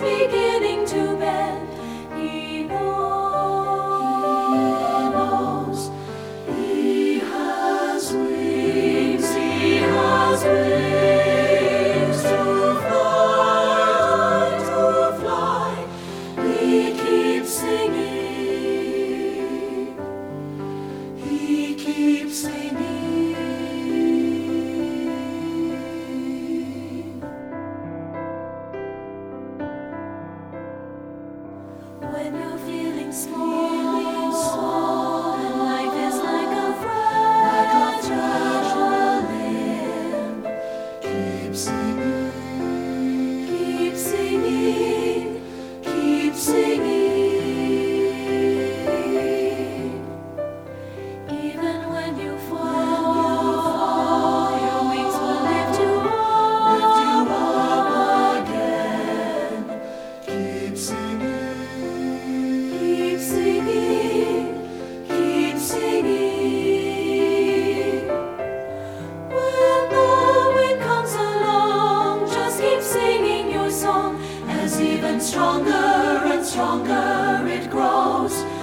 beginning to bend. He knows. He has wings. He has wings to fly, to fly. He keeps singing. He keeps singing. When you're feeling small, and life is like a fragile limb, keep singing, keep singing, keep singing. Even when you fall, your wings will lift you up again. Keep singing. Keep singing, keep singing. When the wind comes along, just keep singing your song, as even stronger and stronger it grows.